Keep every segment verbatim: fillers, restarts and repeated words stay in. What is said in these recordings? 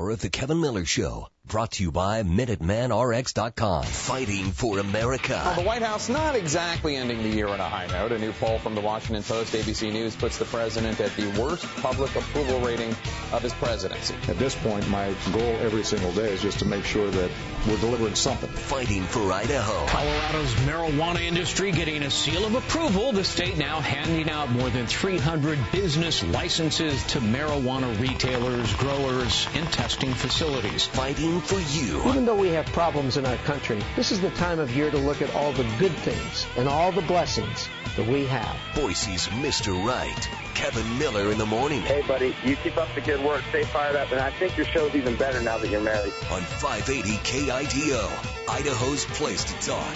hour of the Kevin Miller Show, brought to you by Minuteman R X dot com. Fighting for America. Well, the White House not exactly ending the year on a high note. A new poll from the Washington Post, A B C News puts the president at the worst public approval rating of his presidency. At this point, my goal every single day is just to make sure that we're delivering something. Fighting for Idaho. Colorado's marijuana industry getting a seal of approval. The state now handing out more than three hundred business licenses to marijuana retailers, growers, and testing facilities. Fighting for you. Even though we have problems in our country, this is the time of year to look at all the good things and all the blessings that we have. Boise's Mister Right. Kevin Miller in the morning. Hey, buddy, you keep up the good work. Stay fired up. And I think your show's even better now that you're married. On five eighty K I D O, Idaho's place to talk.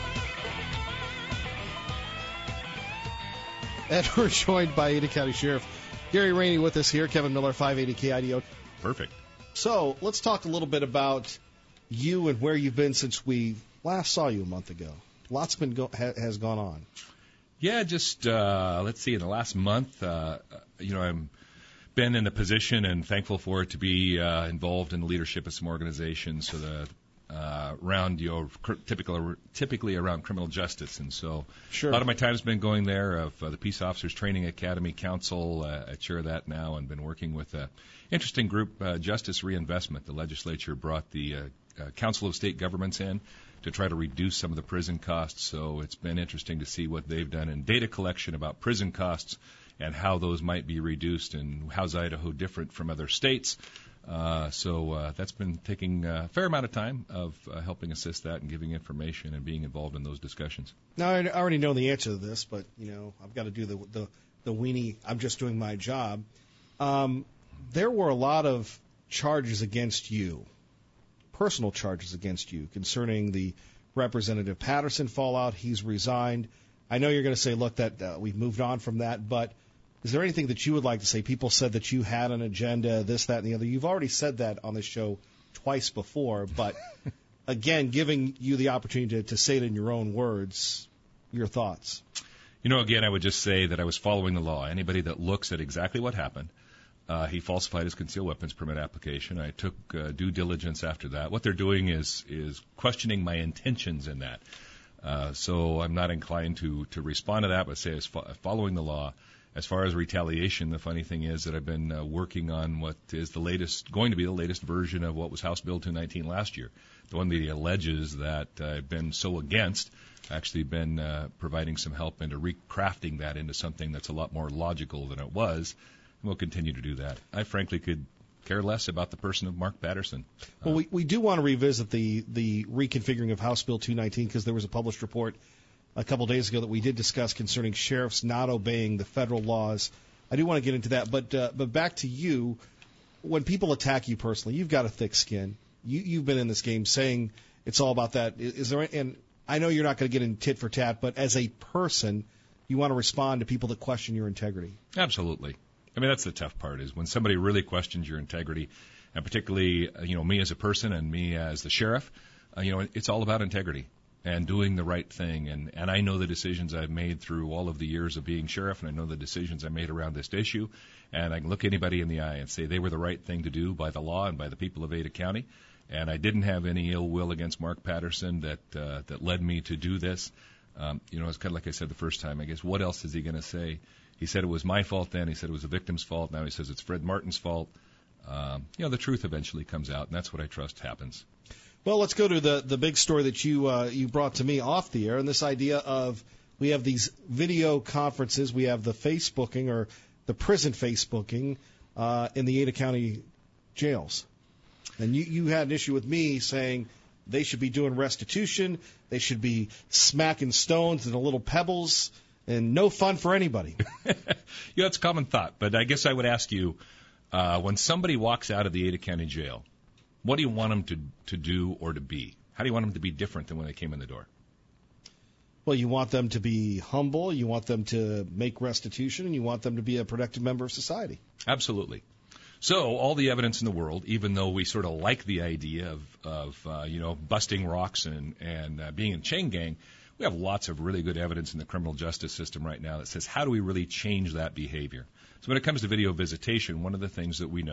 And we're joined by Ada County Sheriff Gary Rainey with us here. Kevin Miller, five eighty K I D O. Perfect. So let's talk a little bit about you and where you've been since we last saw you a month ago. Lots been go- ha- has gone on. Yeah, just uh, let's see. In the last month, uh, you know, I've been in a position and thankful for it to be uh, involved in the leadership of some organizations. So the uh, around, you know, cr- typical, typically around criminal justice, and so Sure. a lot of my time has been going there. Of uh, the Peace Officers Training Academy Council, uh, I chair that now, and been working with a interesting group, uh, Justice Reinvestment. The legislature brought the uh, uh, Council of State Governments in to try to reduce some of the prison costs. So it's been interesting to see what they've done in data collection about prison costs and how those might be reduced, and how's Idaho different from other states. Uh, so uh, that's been taking a fair amount of time of uh, helping assist that and giving information and being involved in those discussions. Now, I already know the answer to this, but, you know, I've got to do the the, the weenie, I'm just doing my job. Um, there were a lot of charges against you, personal charges against you, concerning the Representative Patterson fallout. He's resigned. I know you're going to say, look, that uh, we've moved on from that, but is there anything that you would like to say? People said that you had an agenda, this, that, and the other. You've already said that on this show twice before, but again, giving you the opportunity to, to say it in your own words, your thoughts. You know, again, I would just say that I was following the law. Anybody that looks at exactly what happened, uh, he falsified his concealed weapons permit application. I took uh, due diligence after that. What they're doing is is questioning my intentions in that. Uh, so I'm not inclined to, to respond to that, but say as fo- following the law. As far as retaliation, the funny thing is that I've been uh, working on what is the latest, going to be the latest version of what was House Bill two nineteen last year. The one that he alleges that uh, I've been so against, actually been uh, providing some help into recrafting that into something that's a lot more logical than it was, and we'll continue to do that. I frankly could care less about the person of Mark Patterson. Well, we, we do want to revisit the, the reconfiguring of House Bill two nineteen because there was a published report a couple days ago that we did discuss concerning sheriffs not obeying the federal laws. I do want to get into that, but uh, but back to you. When people attack you personally, you've got a thick skin. You, you've been in this game saying it's all about that. Is, is there? And I know you're not going to get in tit for tat, but as a person, you want to respond to people that question your integrity. Absolutely. I mean, that's the tough part, is when somebody really questions your integrity, and particularly, uh, you know, me as a person and me as the sheriff, uh, you know, it's all about integrity and doing the right thing. And, and I know the decisions I've made through all of the years of being sheriff, and I know the decisions I made around this issue, and I can look anybody in the eye and say they were the right thing to do by the law and by the people of Ada County. And I didn't have any ill will against Mark Patterson that uh, that led me to do this. Um, you know, it's kind of like I said the first time, I guess, what else is he going to say? He said it was my fault then. He said it was the victim's fault. Now he says it's Fred Martin's fault. Um, you know, the truth eventually comes out, and that's what I trust happens. Well, let's go to the, the big story that you uh, you brought to me off the air, and this idea of we have these video conferences, we have the Facebooking or the prison Facebooking uh, in the Ada County jails. And you, you had an issue with me saying they should be doing restitution, they should be smacking stones and little pebbles, and no fun for anybody. Yeah, it's a common thought, but I guess I would ask you, uh, when somebody walks out of the Ada County jail, what do you want them to, to do or to be? How do you want them to be different than when they came in the door? Well, you want them to be humble, you want them to make restitution, and you want them to be a productive member of society. Absolutely. So all the evidence in the world, even though we sort of like the idea of, of uh, you know, busting rocks and, and uh, being in chain gang, we have lots of really good evidence in the criminal justice system right now that says how do we really change that behavior. So when it comes to video visitation, one of the things that we know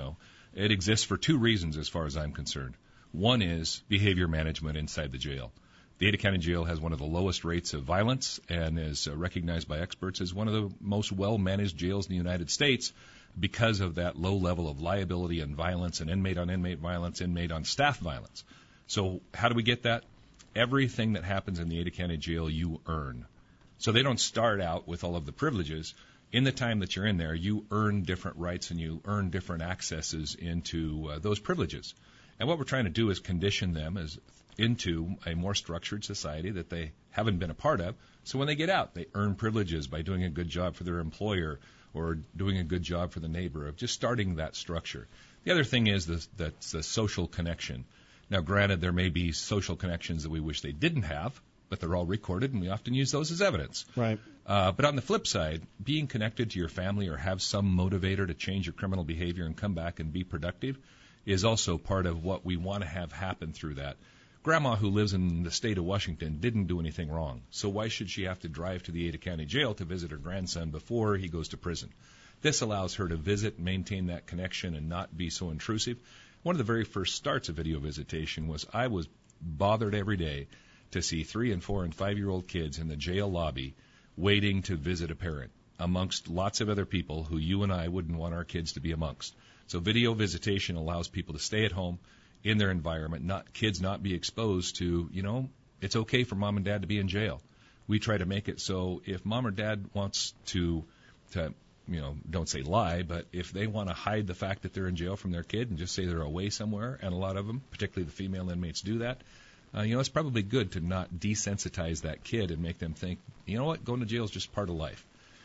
It exists for two reasons as far as I'm concerned. One is behavior management inside the jail. The Ada County Jail has one of the lowest rates of violence and is uh, recognized by experts as one of the most well-managed jails in the United States because of that low level of liability and violence and inmate-on-inmate violence, inmate-on-staff violence. So how do we get that? Everything that happens in the Ada County Jail you earn. So they don't start out with all of the privileges. In the time that you're in there, you earn different rights and you earn different accesses into uh, those privileges. And what we're trying to do is condition them as into a more structured society that they haven't been a part of. So when they get out, they earn privileges by doing a good job for their employer or doing a good job for the neighbor, of just starting that structure. The other thing is the, that's the social connection. Now, granted, there may be social connections that we wish they didn't have, but they're all recorded, and we often use those as evidence. Right. Uh, but on the flip side, being connected to your family or have some motivator to change your criminal behavior and come back and be productive is also part of what we want to have happen through that. Grandma, who lives in the state of Washington, didn't do anything wrong. So why should she have to drive to the Ada County Jail to visit her grandson before he goes to prison? This allows her to visit, maintain that connection, and not be so intrusive. One of the very first starts of video visitation was I was bothered every day to see three and four and five-year-old kids in the jail lobby waiting to visit a parent amongst lots of other people who you and I wouldn't want our kids to be amongst. So video visitation allows people to stay at home in their environment, not kids not be exposed to, you know, it's okay for mom and dad to be in jail. We try to make it so if mom or dad wants to, to you know, don't say lie, but if they want to hide the fact that they're in jail from their kid and just say they're away somewhere, and a lot of them, particularly the female inmates, do that, uh, you know, it's probably good to not desensitize that kid and make them think, you know what, going to jail is just part of life.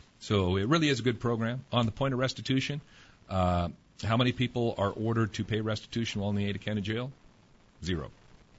So it really is a good program. On the point of restitution, uh, how many people are ordered to pay restitution while in the Ada County Jail? Zero.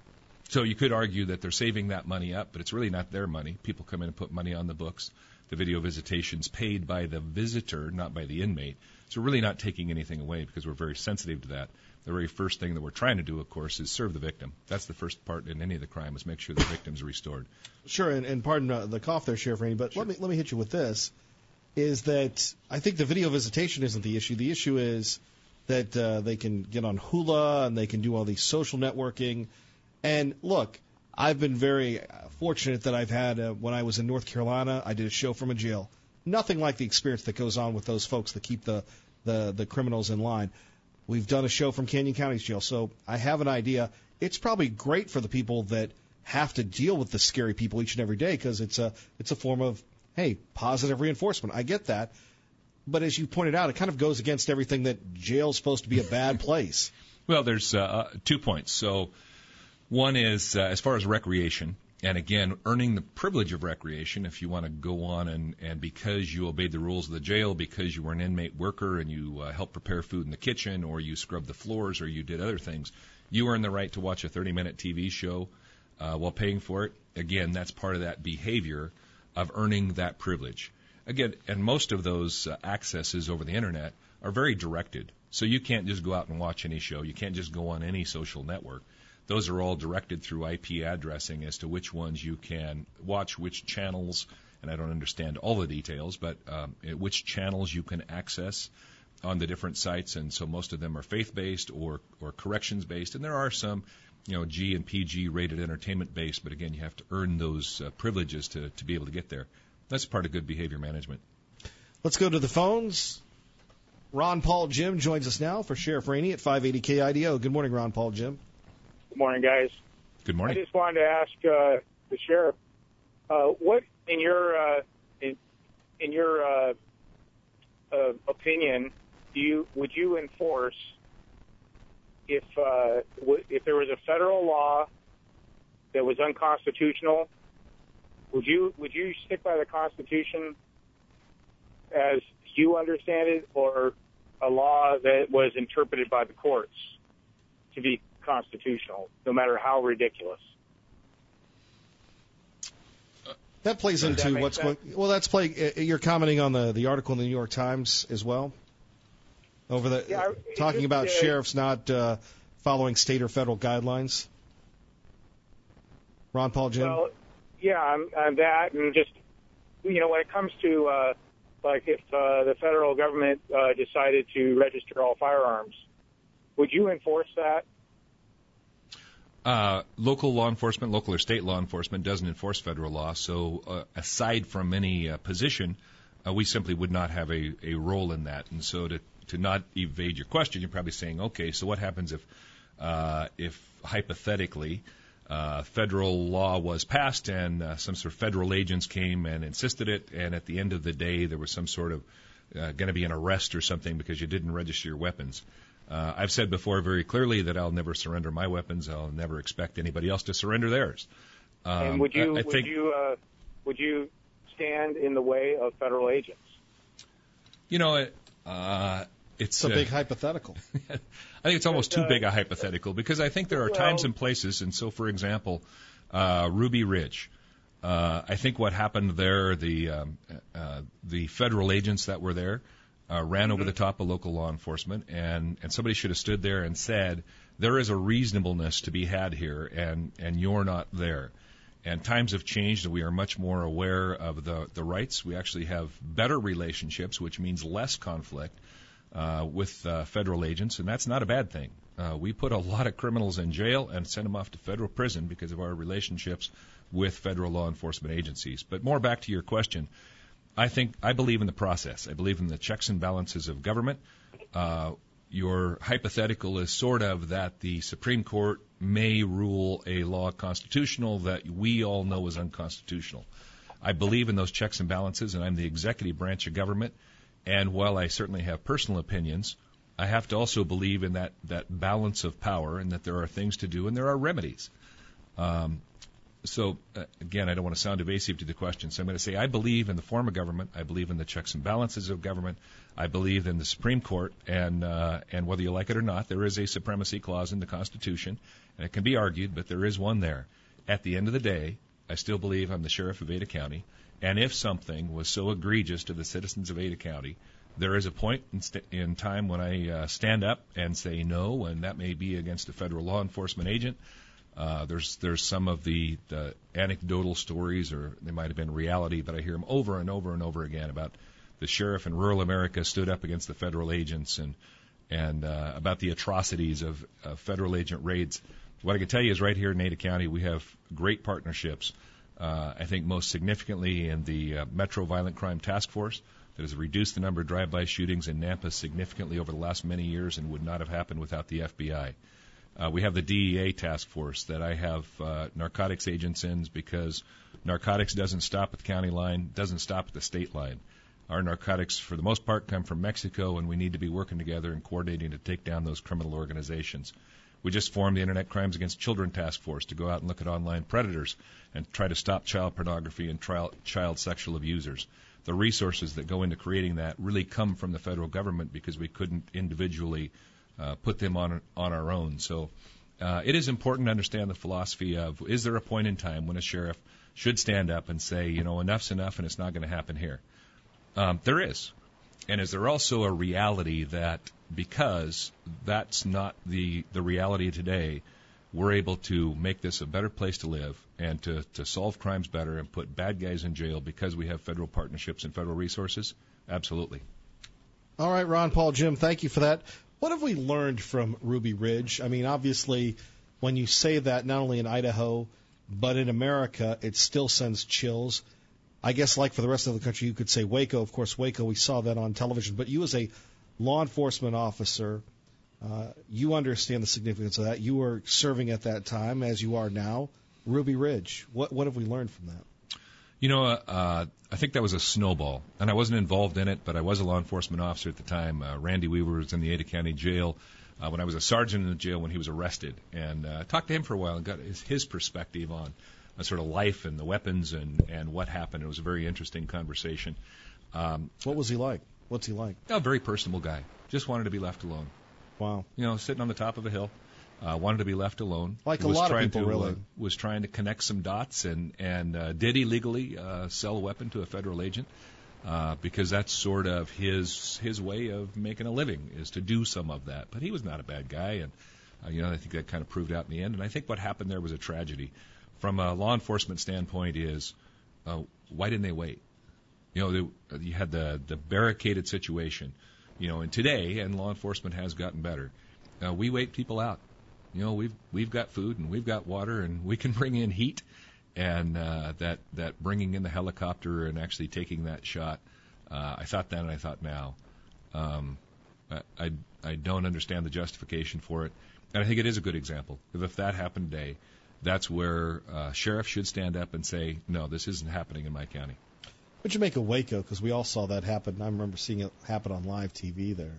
So you could argue that they're saving that money up, but it's really not their money. People come in and put money on the books. The video visitation's paid by the visitor, not by the inmate. So we're really not taking anything away because we're very sensitive to that. The very first thing that we're trying to do, of course, is serve the victim. That's the first part in any of the crime, is make sure the victim's restored. Sure, and, and pardon uh, the cough there, Sheriff Rainey, but sure. let me let me hit you with this. Is that I think the video visitation isn't the issue. The issue is that uh, they can get on Hula and they can do all these social networking. And look, I've been very fortunate that I've had, uh, when I was in North Carolina, I did a show from a jail. Nothing like the experience that goes on with those folks that keep the, the, the criminals in line. We've done a show from Canyon County's jail, so I have an idea. It's probably great for the people that have to deal with the scary people each and every day because it's a, it's a form of, hey, positive reinforcement. I get that. But as you pointed out, it kind of goes against everything that jail's supposed to be a bad place. Well, there's uh, two points. So one is uh, as far as recreation, and again, earning the privilege of recreation if you want to go on and, and because you obeyed the rules of the jail, because you were an inmate worker and you uh, helped prepare food in the kitchen or you scrubbed the floors or you did other things, you earn the right to watch a thirty-minute T V show uh, while paying for it. Again, that's part of that behavior of earning that privilege. Again, and most of those uh, accesses over the Internet are very directed. So you can't just go out and watch any show. You can't just go on any social network. Those are all directed through I P addressing as to which ones you can watch, which channels, and I don't understand all the details, but um, which channels you can access on the different sites. And so most of them are faith-based or, or corrections-based. And there are some, you know, G and P G rated entertainment-based, but again, you have to earn those uh, privileges to, to be able to get there. That's part of good behavior management. Let's go to the phones. Ron Paul Jim joins us now for Sheriff Rainey at five eighty K I D O. Good morning, Ron Paul Jim. Good morning, guys. Good morning. I just wanted to ask uh, the sheriff, uh, what in your uh, in, in your uh, uh, opinion, do you would you enforce if uh, w- if there was a federal law that was unconstitutional? Would you would you stick by the Constitution as you understand it, or a law that was interpreted by the courts to be constitutional, no matter how ridiculous? That plays Does into that what's sense? going. Well, that's play. You're commenting on the, the article in the New York Times as well, over the Yeah, talking just, about uh, sheriffs not uh, following state or federal guidelines. Ron Paul Jim. Well, yeah, I'm, I'm that, and just you know, when it comes to uh, like if uh, the federal government uh, decided to register all firearms, Would you enforce that? Uh, local law enforcement, local or state law enforcement doesn't enforce federal law. So uh, aside from any uh, position, uh, we simply would not have a, a role in that. And so to, to not evade your question, you're probably saying, okay, so what happens if, uh, if hypothetically, uh, federal law was passed and uh, some sort of federal agents came and insisted it, and at the end of the day there was some sort of uh, going to be an arrest or something because you didn't register your weapons. Uh, I've said before very clearly that I'll never surrender my weapons. I'll never expect anybody else to surrender theirs. Um, and would you I, I would think, you uh, would you stand in the way of federal agents? You know, uh, it's It's a uh, big hypothetical. I think it's almost too uh, big a hypothetical because I think there are well, times and places. And so, for example, uh, Ruby Ridge. Uh, I think what happened there, the um, uh, the federal agents that were there uh, ran Mm-hmm. over the top of local law enforcement, and, and somebody should have stood there and said, there is a reasonableness to be had here, and, and you're not there. And times have changed, and we are much more aware of the, the rights. We actually have better relationships, which means less conflict uh, with uh, federal agents, and that's not a bad thing. Uh, we put a lot of criminals in jail and send them off to federal prison because of our relationships with federal law enforcement agencies. But more back to your question, I think I believe in the process. I believe in the checks and balances of government. Uh, your hypothetical is sort of that the Supreme Court may rule a law constitutional that we all know is unconstitutional. I believe in those checks and balances, and I'm the executive branch of government. And while I certainly have personal opinions, I have to also believe in that, that balance of power and that there are things to do and there are remedies. Um, So, uh, again, I don't want to sound evasive to the question, so I'm going to say I believe in the form of government. I believe in the checks and balances of government. I believe in the Supreme Court, and uh, and whether you like it or not, there is a supremacy clause in the Constitution, and it can be argued, but there is one there. At the end of the day, I still believe I'm the sheriff of Ada County, and if something was so egregious to the citizens of Ada County, there is a point in, st- in time when I uh, stand up and say no, and that may be against a federal law enforcement agent. Uh, there's there's some of the, the anecdotal stories, or they might have been reality, but I hear them over and over and over again about the sheriff in rural America stood up against the federal agents and and uh, about the atrocities of, of federal agent raids. What I can tell you is right here in Ada County we have great partnerships. Uh, I think most significantly in the uh, Metro Violent Crime Task Force that has reduced the number of drive-by shootings in Nampa significantly over the last many years and would not have happened without the F B I. Uh, we have the D E A task force that I have uh, narcotics agents in because narcotics doesn't stop at the county line, doesn't stop at the state line. Our narcotics, for the most part, come from Mexico, and we need to be working together and coordinating to take down those criminal organizations. We just formed the Internet Crimes Against Children task force to go out and look at online predators and try to stop child pornography and trial, child sexual abusers. The resources that go into creating that really come from the federal government because we couldn't individually Uh, put them on on our own. So uh, it is important to understand the philosophy of, is there a point in time when a sheriff should stand up and say, you know, enough's enough and it's not going to happen here? Um, there is. And is there also a reality that because that's not the, the reality today, we're able to make this a better place to live and to, to solve crimes better and put bad guys in jail because we have federal partnerships and federal resources? Absolutely. All right, Ron, Paul, Jim, thank you for that. What have we learned from Ruby Ridge? I mean, obviously, when you say that, not only in Idaho, but in America, it still sends chills. I guess like for the rest of the country, you could say Waco. Of course, Waco, we saw that on television. But you as a law enforcement officer, uh, you understand the significance of that. You were serving at that time, as you are now. Ruby Ridge, what, what have we learned from that? You know, uh, I think that was a snowball, and I wasn't involved in it, but I was a law enforcement officer at the time. Uh, Randy Weaver was in the Ada County Jail uh, when I was a sergeant in the jail when he was arrested, and uh, talked to him for a while and got his, his perspective on uh, sort of life and the weapons and, and what happened. It was a very interesting conversation. Um, what was he like? What's he like? A very personable guy. Just wanted to be left alone. Wow. You know, sitting on the top of a hill. Uh, wanted to be left alone. Like a was lot of trying people, to, really. Uh, was trying to connect some dots and, and uh, did illegally uh, sell a weapon to a federal agent uh, because that's sort of his his way of making a living is to do some of that. But he was not a bad guy, and uh, you know I think that kind of proved out in the end. And I think what happened there was a tragedy. From a law enforcement standpoint is uh, why didn't they wait? You know, they, you had the, the barricaded situation. You know, and today, and law enforcement has gotten better, uh, we wait people out. You know, we've we've got food and we've got water and we can bring in heat, and uh, that that bringing in the helicopter and actually taking that shot. Uh, I thought then and I thought now. Um, I, I I don't understand the justification for it, and I think it is a good example. If, if that happened today, that's where uh, sheriff should stand up and say, no, this isn't happening in my county. What'd you make of Waco? Because we all saw that happen. I remember seeing it happen on live T V there.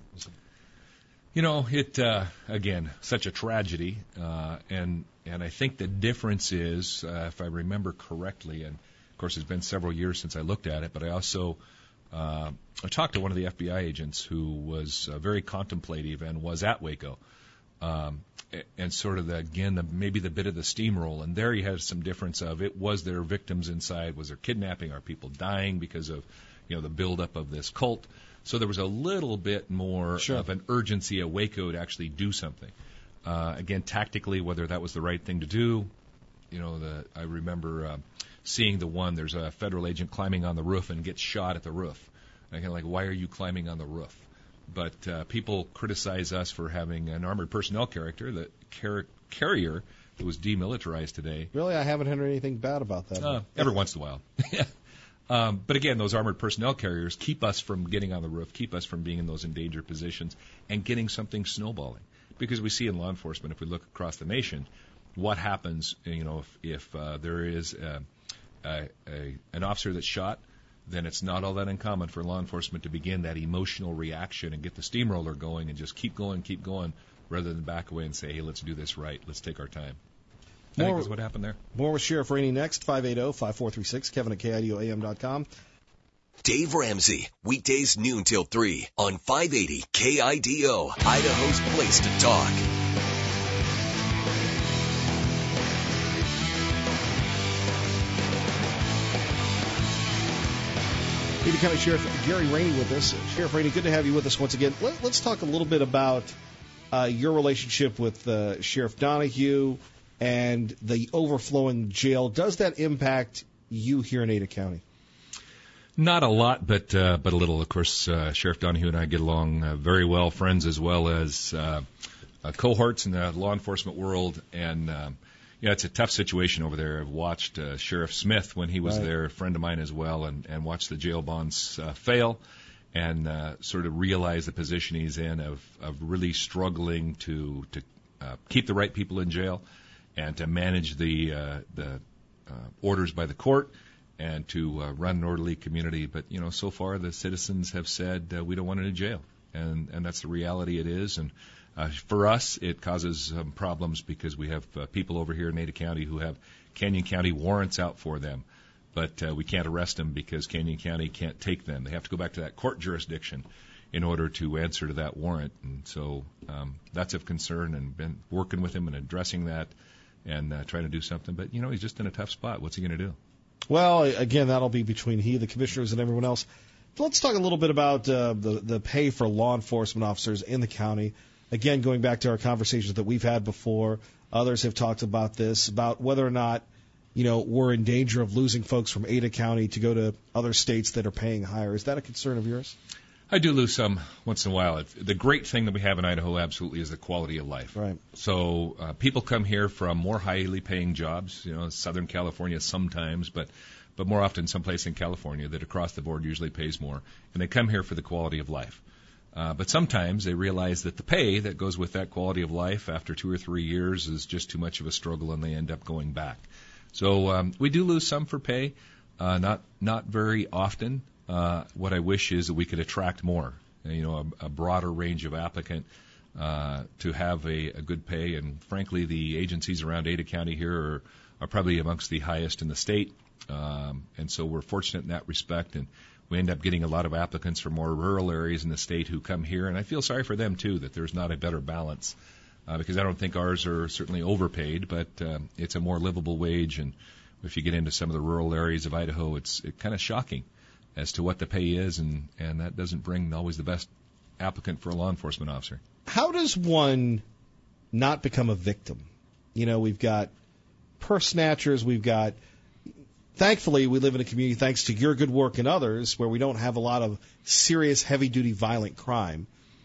You know, it uh, again, such a tragedy, uh, and and I think the difference is, uh, if I remember correctly, and of course it's been several years since I looked at it, but I also uh, I talked to one of the F B I agents who was uh, very contemplative and was at Waco, um, and sort of the, again the, maybe the bit of the steamroll, and there he had some difference of it was there victims inside, was there kidnapping, are people dying because of you know the buildup of this cult. So there was a little bit more sure. of an urgency at Waco to actually do something. Uh, again, tactically, whether that was the right thing to do, you know, the, I remember uh, seeing the one, there's a federal agent climbing on the roof and gets shot at the roof. And I'm like, why are you climbing on the roof? But uh, people criticize us for having an armored personnel character, the car- carrier that was demilitarized today. Really? I haven't heard anything bad about that. Uh, every once in a while. Um, but again, those armored personnel carriers keep us from getting on the roof, keep us from being in those endangered positions and getting something snowballing. Because we see in law enforcement, if we look across the nation, what happens, you know, if, if uh, there is a, a, a, an officer that's shot, then it's not all that uncommon for law enforcement to begin that emotional reaction and get the steamroller going and just keep going, keep going, rather than back away and say, hey, let's do this right, let's take our time. I think that's what happened there. More with Sheriff Rainey next, five eight zero, five four three six, Kevin at K I D O A M dot com. Dave Ramsey, weekdays noon till three on five eighty K I D O, Idaho's place to talk. Ada County Sheriff Gary Rainey with us. Sheriff Rainey, good to have you with us once again. Let, let's talk a little bit about uh, your relationship with uh, Sheriff Donahue and the overflowing jail. Does that impact you here in Ada County? Not a lot, but uh, but a little. Of course, uh, Sheriff Donahue and I get along uh, very well, friends as well as uh, uh, cohorts in the law enforcement world. And um, yeah, it's a tough situation over there. I've watched uh, Sheriff Smith when he was right. there, a friend of mine as well, and, and watched the jail bonds uh, fail, and uh, sort of realize the position he's in of of really struggling to to uh, keep the right people in jail, and to manage the uh, the uh, orders by the court, and to uh, run an orderly community. But, you know, so far the citizens have said uh, we don't want it in jail, and, and that's the reality it is. And uh, for us, it causes um, problems because we have uh, people over here in Ada County who have Canyon County warrants out for them, but uh, we can't arrest them because Canyon County can't take them. They have to go back to that court jurisdiction in order to answer to that warrant. And so um, that's of concern, and been working with him and addressing that and uh, trying to do something. But, you know, he's just in a tough spot. What's he going to do? Well, again, that'll be between he, the commissioners, and everyone else. Let's talk a little bit about uh, the, the pay for law enforcement officers in the county. Again, going back to our conversations that we've had before, others have talked about this, about whether or not, you know, we're in danger of losing folks from Ada County to go to other states that are paying higher. Is that a concern of yours? I do lose some once in a while. The great thing that we have in Idaho absolutely is the quality of life. Right. So uh, people come here from more highly paying jobs, you know, Southern California sometimes, but but more often someplace in California that across the board usually pays more. And they come here for the quality of life. Uh, but sometimes they realize that the pay that goes with that quality of life after two or three years is just too much of a struggle, and they end up going back. So um, we do lose some for pay, uh, not not very often. Uh, what I wish is that we could attract more, you know, a, a broader range of applicant uh, to have a, a good pay. And frankly, the agencies around Ada County here are, are probably amongst the highest in the state. Um, and so we're fortunate in that respect. And we end up getting a lot of applicants from more rural areas in the state who come here. And I feel sorry for them, too, that there's not a better balance, uh, because I don't think ours are certainly overpaid, but uh, it's a more livable wage. And if you get into some of the rural areas of Idaho, it's it kind of shocking as to what the pay is, and, and that doesn't bring always the best applicant for a law enforcement officer. How does one not become a victim? You know, we've got purse snatchers, we've got, thankfully, we live in a community, thanks to your good work and others, where we don't have a lot of serious, heavy-duty, violent crime.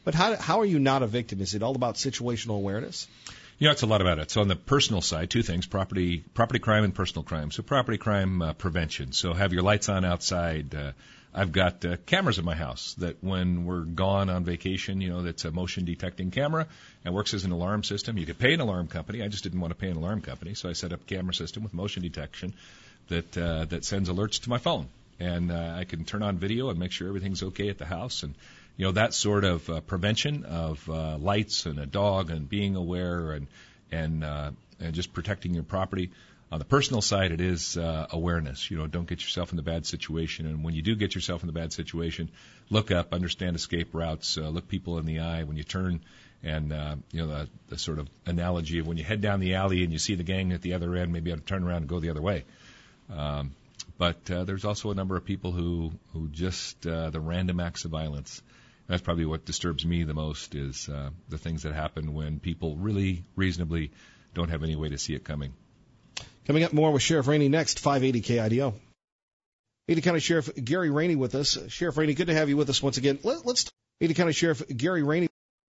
But how how are you not a victim? Is it all about situational awareness? You know, it's a lot about it. So on the personal side, two things, property property crime and personal crime. So property crime uh, prevention. So have your lights on outside. Uh, I've got uh, cameras in my house that when we're gone on vacation, you know, that's a motion detecting camera and works as an alarm system. You could pay an alarm company. I just didn't want to pay an alarm company, so I set up a camera system with motion detection that uh, that sends alerts to my phone. And uh, I can turn on video and make sure everything's okay at the house. And, you know, that sort of uh, prevention of uh, lights and a dog and being aware and, and, uh, and just protecting your property. On the personal side, it is uh, awareness. You know, don't get yourself in the bad situation. And when you do get yourself in the bad situation, look up, understand escape routes, uh, look people in the eye when you turn. And, uh, you know, the, the sort of analogy of when you head down the alley and you see the gang at the other end, maybe you have to turn around and go the other way. Um, but uh, there's also a number of people who, who just, uh, the random acts of violence. That's probably what disturbs me the most is uh, the things that happen when people really reasonably don't have any way to see it coming. Coming up more with Sheriff Rainey next, five eighty K I D O. Ada County Sheriff Gary Rainey with us. Sheriff Rainey, good to have you with us once again. Let, let's Ada County Sheriff Gary Rainey.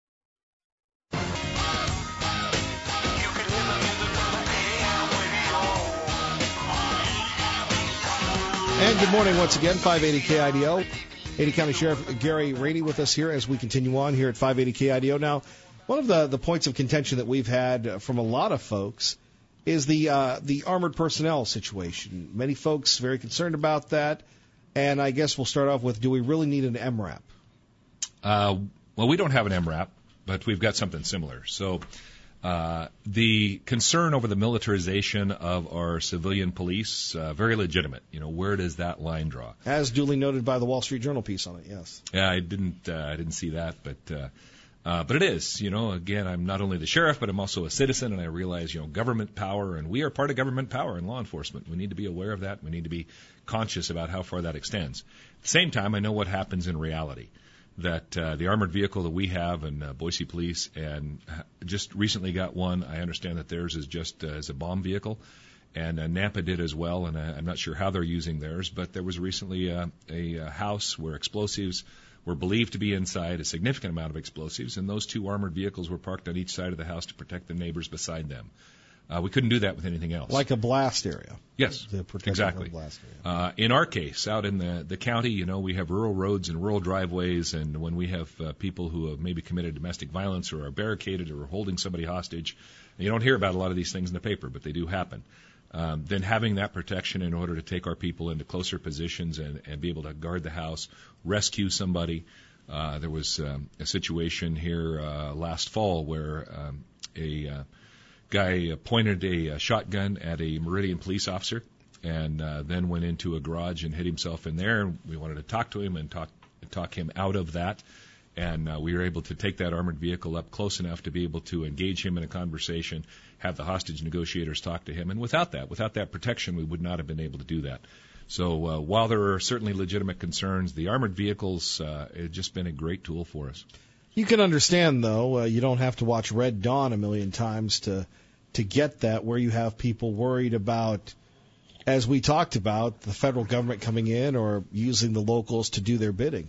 And good morning once again, five eighty K I D O. Ada County Sheriff Gary Rainey with us here as we continue on here at five eighty K I D O. Now, one of the, the points of contention that we've had from a lot of folks is the uh, the armored personnel situation. Many folks very concerned about that, and I guess we'll start off with, do we really need an M RAP? Uh, well, we don't have an M RAP, but we've got something similar. So uh, the concern over the militarization of our civilian police, uh, very legitimate. You know, where does that line draw? As duly noted by the Wall Street Journal piece on it, yes. Yeah, I didn't uh, I didn't see that, but uh, Uh, but it is, you know, again, I'm not only the sheriff, but I'm also a citizen, and I realize, you know, government power, and we are part of government power in law enforcement. We need to be aware of that. We need to be conscious about how far that extends. At the same time, I know what happens in reality, that uh, the armored vehicle that we have in uh, Boise Police, and just recently got one, I understand that theirs is just uh, as a bomb vehicle, and uh, Nampa did as well, and uh, I'm not sure how they're using theirs, but there was recently uh, a, a house where explosives were believed to be inside, a significant amount of explosives, and those two armored vehicles were parked on each side of the house to protect the neighbors beside them. Uh, we couldn't do that with anything else. Like a blast area. Yes, exactly. Blast area. Uh, in our case, out in the, the county, you know, we have rural roads and rural driveways, and when we have uh, people who have maybe committed domestic violence or are barricaded or are holding somebody hostage, you don't hear about a lot of these things in the paper, but they do happen. Um, then having that protection in order to take our people into closer positions and, and be able to guard the house, rescue somebody. Uh, there was um, a situation here uh, last fall where um, a uh, guy pointed a, a shotgun at a Meridian police officer and uh, then went into a garage and hid himself in there. We wanted to talk to him and talk talk him out of that. And uh, we were able to take that armored vehicle up close enough to be able to engage him in a conversation, have the hostage negotiators talk to him. And without that, without that protection, we would not have been able to do that. So uh, while there are certainly legitimate concerns, the armored vehicles uh, have just been a great tool for us. You can understand, though, uh, you don't have to watch Red Dawn a million times to to get that, where you have people worried about, as we talked about, the federal government coming in or using the locals to do their bidding.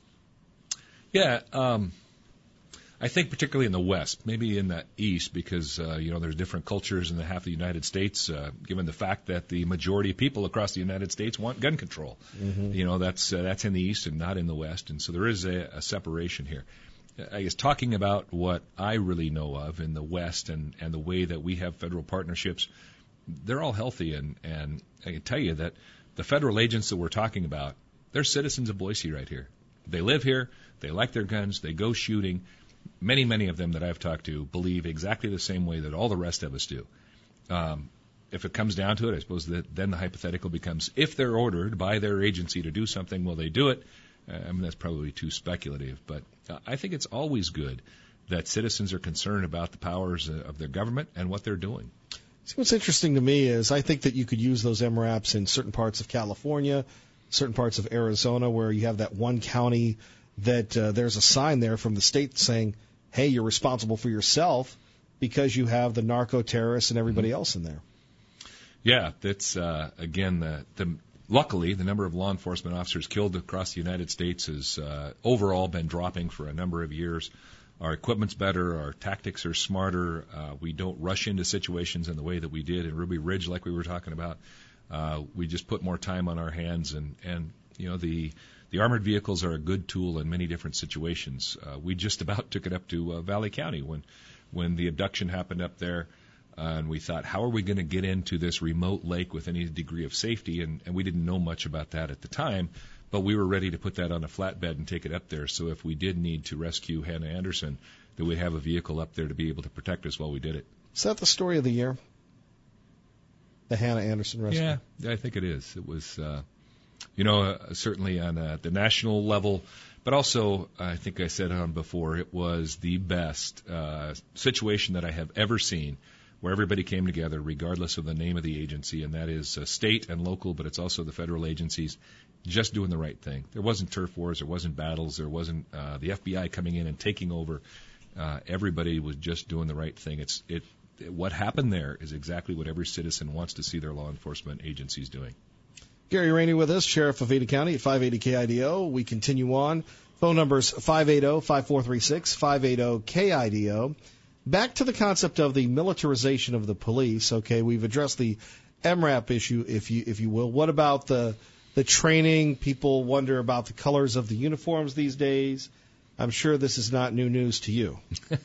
Yeah, um, I think particularly in the West, maybe in the East, because, uh, you know, there's different cultures in the half of the United States, uh, given the fact that the majority of people across the United States want gun control. Mm-hmm. You know, that's uh, that's in the East and not in the West, and so there is a, a separation here. I guess talking about what I really know of in the West and, and the way that we have federal partnerships, they're all healthy, and, and I can tell you that the federal agents that we're talking about, they're citizens of Boise right here. They live here. They like their guns. They go shooting. Many, many of them that I've talked to believe exactly the same way that all the rest of us do. Um, if it comes down to it, I suppose that then the hypothetical becomes, if they're ordered by their agency to do something, will they do it? Uh, I mean, that's probably too speculative. But uh, I think it's always good that citizens are concerned about the powers uh, of their government and what they're doing. See, what's interesting to me is I think that you could use those M RAPs in certain parts of California, certain parts of Arizona, where you have that one county that uh, there's a sign there from the state saying, hey, you're responsible for yourself because you have the narco terrorists and everybody mm-hmm. else in there. Yeah, that's, uh, again, the, the luckily, the number of law enforcement officers killed across the United States has uh, overall been dropping for a number of years. Our equipment's better. Our tactics are smarter. Uh, we don't rush into situations in the way that we did in Ruby Ridge, like we were talking about. Uh, we just put more time on our hands, and, and you know, the the armored vehicles are a good tool in many different situations. Uh, we just about took it up to uh, Valley County when when the abduction happened up there, uh, and we thought, how are we going to get into this remote lake with any degree of safety? And, and we didn't know much about that at the time, but we were ready to put that on a flatbed and take it up there. So if we did need to rescue Hannah Anderson, that we'd have a vehicle up there to be able to protect us while we did it. Is that the story of the year? The Hannah Anderson rescue? Yeah, I think it is. It was, uh, you know, uh, certainly on uh, the national level, but also, I think I said on before, it was the best uh, situation that I have ever seen where everybody came together regardless of the name of the agency, and that is uh, state and local, but it's also the federal agencies, just doing the right thing. There wasn't turf wars, there wasn't battles, there wasn't uh, the F B I coming in and taking over. Uh, everybody was just doing the right thing. It's it. What happened there is exactly what every citizen wants to see their law enforcement agencies doing. Gary Rainey with us, Sheriff of Ada County at five eighty K I D O. We continue on. Phone numbers five eight zero, five four three six, five eight zero K I D O. Back to the concept of the militarization of the police. Okay, we've addressed the M RAP issue, if you if you will. What about the the training? People wonder about the colors of the uniforms these days. I'm sure this is not new news to you.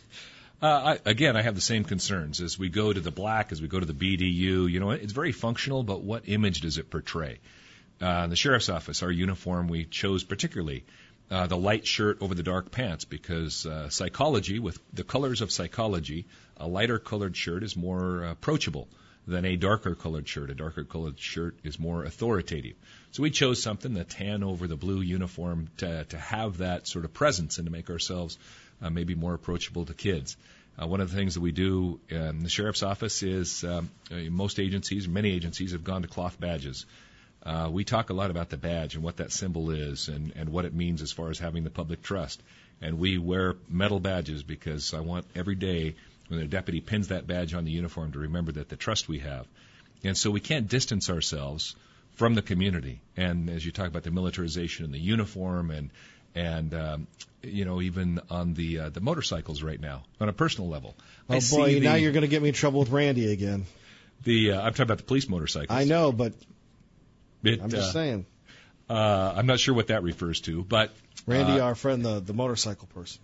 Uh, I, again, I have the same concerns as we go to the black, as we go to the B D U. You know, it's very functional, but what image does it portray? Uh, the sheriff's office, our uniform, we chose particularly uh, the light shirt over the dark pants because uh, psychology, with the colors of psychology, a lighter colored shirt is more approachable than a darker colored shirt. A darker colored shirt is more authoritative. So we chose something, the tan over the blue uniform, to, to have that sort of presence and to make ourselves Uh, maybe more approachable to kids. Uh, one of the things that we do in the sheriff's office is um, uh, most agencies, many agencies, have gone to cloth badges. Uh, we talk a lot about the badge and what that symbol is and, and what it means as far as having the public trust. And we wear metal badges because I want every day when a deputy pins that badge on the uniform to remember that the trust we have. And so we can't distance ourselves from the community. And as you talk about the militarization and the uniform and and um, you know, even on the uh, the motorcycles right now, on a personal level. Oh, I boy, the, now you're going to get me in trouble with Randy again. The uh, I'm talking about the police motorcycles. I know, but it, I'm just uh, saying. Uh, I'm not sure what that refers to, but... Randy, uh, our friend, the, the motorcycle person,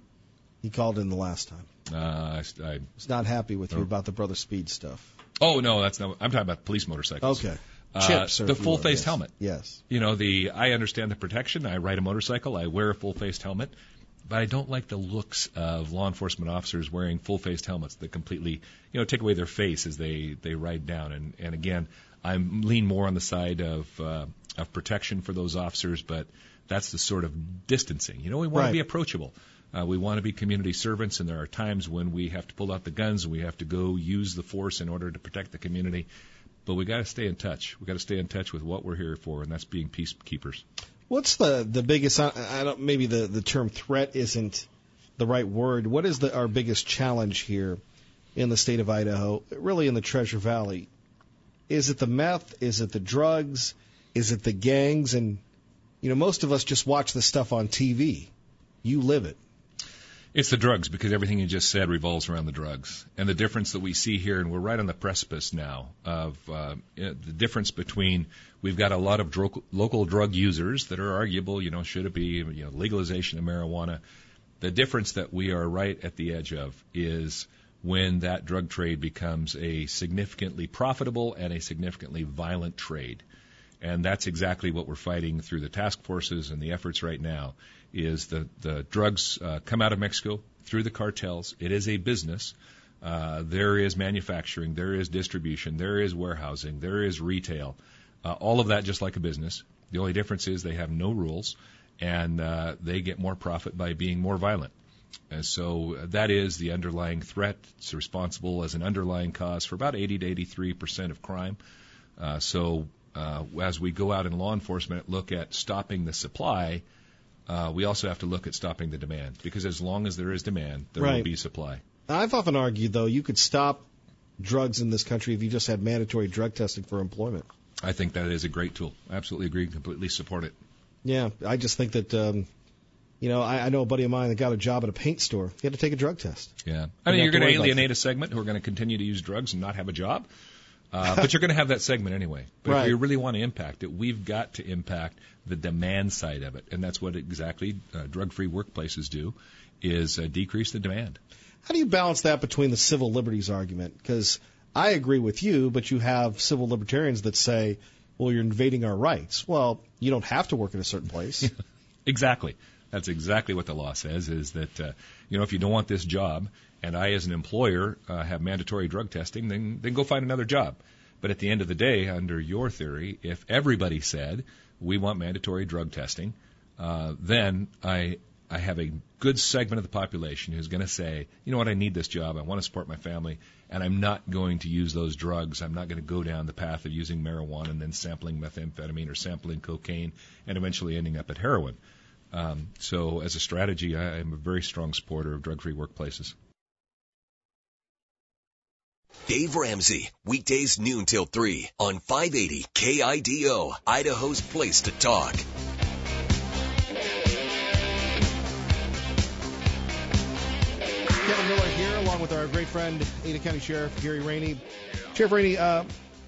he called in the last time. Uh, I, I, He's not happy with you oh. about the Brother Speed stuff. Oh, no, that's not... I'm talking about police motorcycles. Okay. Uh, Chips, the full-faced yes. helmet. Yes. You know, the I understand the protection. I ride a motorcycle. I wear a full-faced helmet. But I don't like the looks of law enforcement officers wearing full-faced helmets that completely, you know, take away their face as they, they ride down. And, and again, I lean more on the side of uh, of protection for those officers, but that's the sort of distancing. You know, we want Right. to be approachable. Uh, we want to be community servants, and there are times when we have to pull out the guns and we have to go use the force in order to protect the community. But we got to stay in touch. We got to stay in touch with what we're here for, and that's being peacekeepers. What's the, the biggest, I I don't, maybe the, the term threat isn't the right word. What is the, our biggest challenge here in the state of Idaho, really in the Treasure Valley? Is it the meth? Is it the drugs? Is it the gangs? And, you know, most of us just watch this stuff on T V. You live it. It's the drugs, because everything you just said revolves around the drugs. And the difference that we see here, and we're right on the precipice now, of uh, the difference between we've got a lot of dro- local drug users that are arguable, you know, should it be, you know, legalization of marijuana. The difference that we are right at the edge of is when that drug trade becomes a significantly profitable and a significantly violent trade. And that's exactly what we're fighting through the task forces and the efforts right now, is the, the drugs uh, come out of Mexico through the cartels. It is a business. Uh, there is manufacturing. There is distribution. There is warehousing. There is retail. Uh, all of that just like a business. The only difference is they have no rules, and uh, they get more profit by being more violent. And so that is the underlying threat. It's responsible as an underlying cause for about eighty to eighty-three percent of crime. Uh, so uh, as we go out in law enforcement, look at stopping the supply, uh, we also have to look at stopping the demand, because as long as there is demand, there Right. will be supply. I've often argued, though, you could stop drugs in this country if you just had mandatory drug testing for employment. I think that is a great tool. I absolutely agree, completely support it. Yeah, I just think that, um, you know, I, I know a buddy of mine that got a job at a paint store. He had to take a drug test. Yeah. I mean, you're going to alienate a segment who are going to continue to use drugs and not have a job. Uh, but you're going to have that segment anyway. But right. if we really want to impact it, we've got to impact the demand side of it. And that's what exactly uh, drug-free workplaces do, is uh, decrease the demand. How do you balance that between the civil liberties argument? Because I agree with you, but you have civil libertarians that say, well, you're invading our rights. Well, you don't have to work at a certain place. Exactly. That's exactly what the law says, is that, uh, you know, if you don't want this job, and I as an employer uh, have mandatory drug testing, then, then go find another job. But at the end of the day, under your theory, if everybody said we want mandatory drug testing, uh, then I I have a good segment of the population who's going to say, you know what, I need this job, I want to support my family, and I'm not going to use those drugs. I'm not going to go down the path of using marijuana and then sampling methamphetamine or sampling cocaine and eventually ending up at heroin. Um, so as a strategy, I am a very strong supporter of drug-free workplaces. Dave Ramsey, weekdays noon till three on five eighty K I D O, Idaho's place to talk. Kevin Miller here, along with our great friend, Ada County Sheriff Gary Rainey. Sheriff Rainey, uh,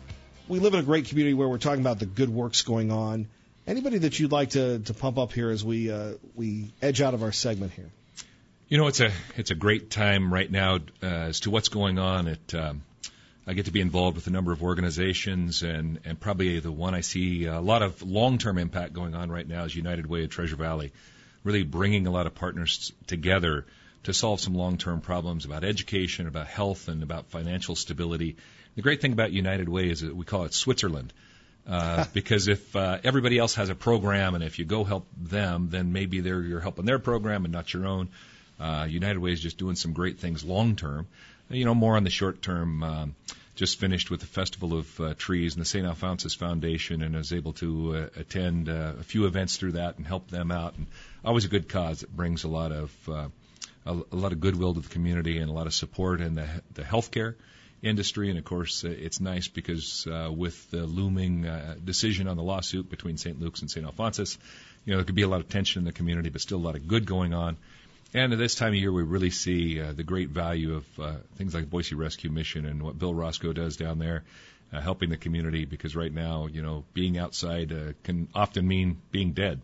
we live in a great community where we're talking about the good works going on. Anybody that you'd like to, to pump up here as we uh, we edge out of our segment here? You know, it's a it's a great time right now uh, as to what's going on. At um, I get to be involved with a number of organizations, and, and probably the one I see a lot of long-term impact going on right now is United Way of Treasure Valley, really bringing a lot of partners together to solve some long-term problems about education, about health, and about financial stability. The great thing about United Way is that we call it Switzerland. Uh, because if uh, everybody else has a program, and if you go help them, then maybe they're you're helping their program and not your own. Uh, United Way is just doing some great things long term. You know, more on the short term. Um, just finished with the Festival of uh, Trees and the Saint Alphonsus Foundation, and was able to uh, attend uh, a few events through that and help them out. And always a good cause that brings a lot of uh, a, a lot of goodwill to the community and a lot of support in the the healthcare industry. And of course, uh, it's nice because uh, with the looming uh, decision on the lawsuit between Saint Luke's and Saint Alphonsus, you know, there could be a lot of tension in the community, but still a lot of good going on. And at this time of year, we really see uh, the great value of uh, things like Boise Rescue Mission and what Bill Roscoe does down there, uh, helping the community, because right now, you know, being outside uh, can often mean being dead.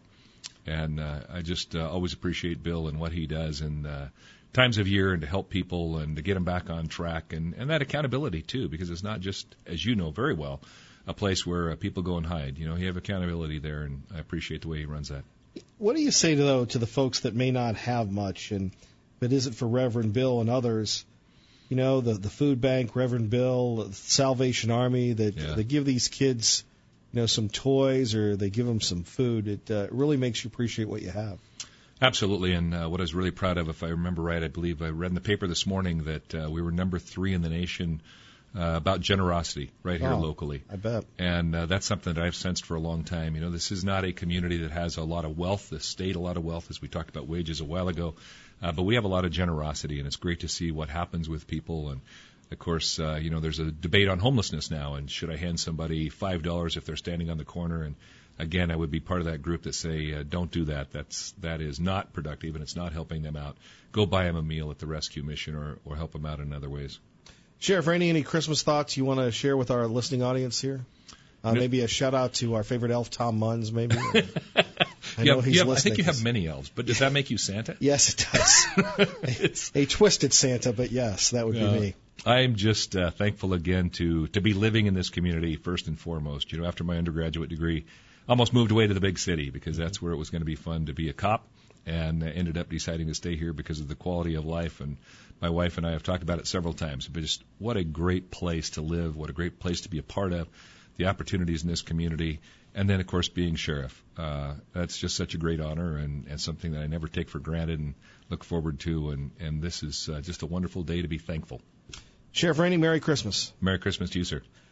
And uh, I just uh, always appreciate Bill and what he does in uh, times of year, and to help people and to get them back on track, and, and that accountability too, because it's not just, as you know very well, a place where uh, people go and hide. You know, you have accountability there, and I appreciate the way he runs that. What do you say, though, to the folks that may not have much, and if it isn't for Reverend Bill and others, you know, the the food bank, Reverend Bill, the Salvation Army, that Yeah. they give these kids, you know, some toys, or they give them some food. It uh, really makes you appreciate what you have. Absolutely, and uh, what I was really proud of, if I remember right, I believe I read in the paper this morning that uh, we were number three in the nation uh, about generosity right here Oh, locally. I bet. And uh, that's something that I've sensed for a long time. You know, this is not a community that has a lot of wealth, the state a lot of wealth, as we talked about wages a while ago, uh, but we have a lot of generosity, and it's great to see what happens with people. And of course, uh, you know, there's a debate on homelessness now, and should I hand somebody five dollars if they're standing on the corner? And again, I would be part of that group that say, uh, don't do that. That's that is not productive, and it's not helping them out. Go buy them a meal at the rescue mission, or, or help them out in other ways. Sheriff Rainey, any Christmas thoughts you want to share with our listening audience here? Uh, No. Maybe a shout out to our favorite elf, Tom Munns, maybe. I You know have- he's you have- I listening. think you have many elves, but does that make you Santa? Yes, it does. a, a twisted Santa, but yes, that would Yeah. be me. I'm just uh, thankful again to to be living in this community first and foremost. You know, after my undergraduate degree, almost moved away to the big city because that's where it was going to be fun to be a cop, and uh, ended up deciding to stay here because of the quality of life. And my wife and I have talked about it several times, but just what a great place to live, what a great place to be a part of, the opportunities in this community, and then, of course, being sheriff. Uh, that's just such a great honor, and, and something that I never take for granted and look forward to, and, and this is uh, just a wonderful day to be thankful. Sheriff Rainey, Merry Christmas. Merry Christmas to you, sir.